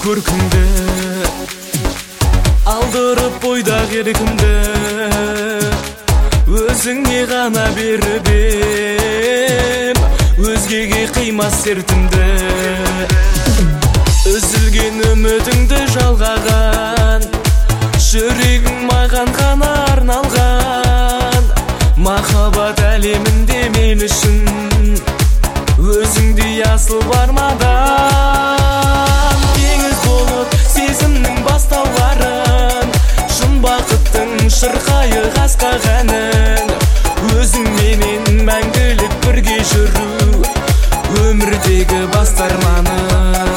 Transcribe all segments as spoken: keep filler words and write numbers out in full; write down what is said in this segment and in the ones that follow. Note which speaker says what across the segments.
Speaker 1: көркіңді, алдырып бойдақ еркімді өзіңе ғана беріп ем, өзгеге қимас сертімді. Үзілген үмітіңді жалғаған, жүрегің маған ғана арналған. Махаббат әлемінде мен үшін өзіңдей асыл бармадан. Теңіз болып сезімнің бастауларын, шын бақыттың шырқайы қасқағанын, өзіңменен мәңгілік бірге жүру өмірдегі басты арманым.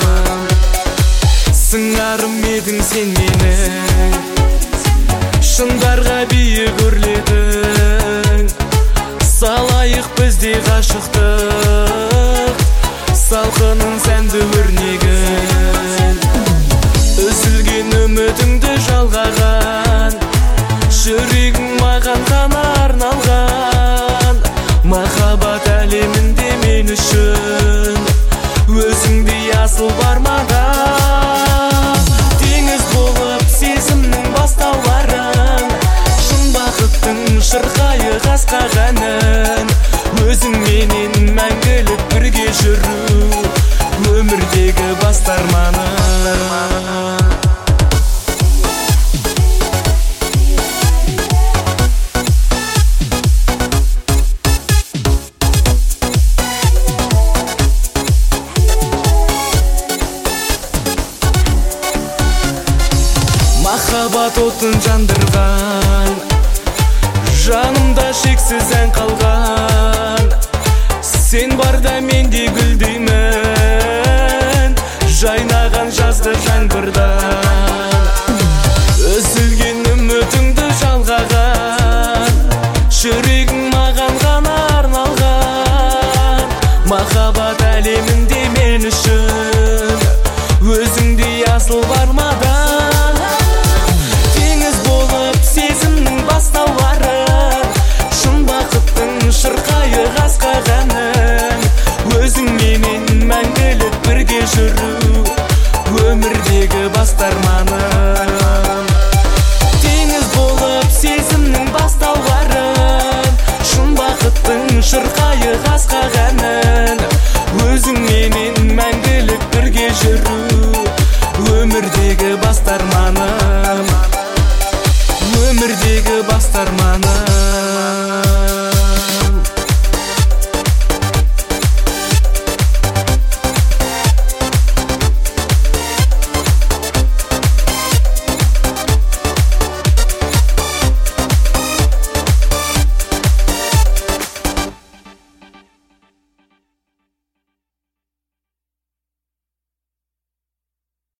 Speaker 1: Сыңарым едің сен менің, шыңдарға биік өрледің. Салайық бізде ғашықтық, салқынын сәнді өрнегін. Үзілген үмітіңді жалғаған, жүрегің маған ғана арналған. Махаббат әлемінде мен үшін өзіңдей асыл бармадан. Теңіз болып сезімнің бастауларын, шын бақыттың шырқайы қасқағанын, өзіңменен мәңгілік бірге жүру өмірдегі басты арманым. Махаббат отын жандырған, жанымда шексіз ән қалған. Сен барда менде гүлдеймін, жайнаған жазғы жаңбырдан. Үзілген үмітіңді жалғаған, жүрегің маған ғана арналған. Махаббат әлемінде мен үшін өзіңдей асыл бармадан. Теңіз болып сезімнің бастауларын, шын бақыттың шырқайы қасқағанын, өзіңменен мәңгілік бірге жүру өмірдегі басты арманым. Теңіз болып сезімнің бастауларын, шын бақыттың шырқайы қасқағанын, өзіңменен мәңгілік бірге жүру өмірдегі басты арманым. Өмірдегі басты арманым.